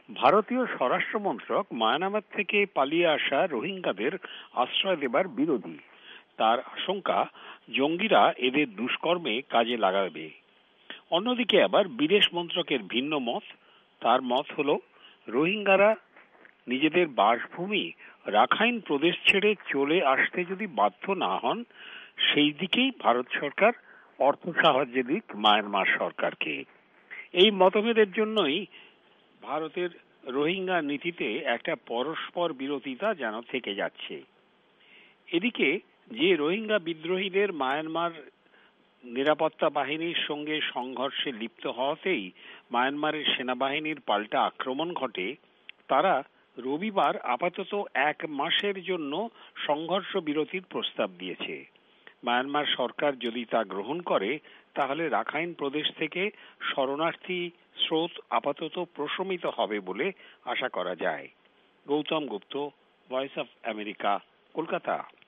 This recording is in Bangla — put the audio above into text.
ভারতীয় স্বরাষ্ট্র মন্ত্রক মায়ানমার থেকে পালিয়ে আসা রোহিঙ্গাদের আশ্রয় দেবার বিরোধী। তার আশঙ্কা, জঙ্গিরা এদের দুষ্কর্মে কাজে লাগাবে। অন্যদিকে আবার বিদেশ মন্ত্রকের ভিন্ন মত। তার মত হলো, রোহিঙ্গারা নিজেদের বাসভূমি রাখাইন প্রদেশ ছেড়ে চলে আসতে যদি বাধ্য না হন, সেই দিকেই ভারত সরকার অর্থ সাহায্য দিক মায়ানমার সরকারকে। এই মতভেদের জন্যই ভারতের রোহিঙ্গা নীতিতে একটা পরস্পর বিরোধিতা যেন থেকে যাচ্ছে। এদিকে যে রোহিঙ্গা বিদ্রোহীদের মায়ানমার নিরাপত্তা বাহিনীর সঙ্গে সংঘর্ষে লিপ্ত হওয়াতেই মায়ানমারের সেনাবাহিনীর পাল্টা আক্রমণ ঘটে, তারা রবিবার আপাতত 1 মাসের জন্য সংঘর্ষ বিরতির প্রস্তাব দিয়েছে। মায়ানমার সরকার যদি তা গ্রহণ করে, তাহলে রাখাইন প্রদেশ থেকে শরণার্থী স্রোত আপাতত প্রশমিত হবে বলে আশা করা যায়। Gautam Gupta, Voice of America, Kolkata.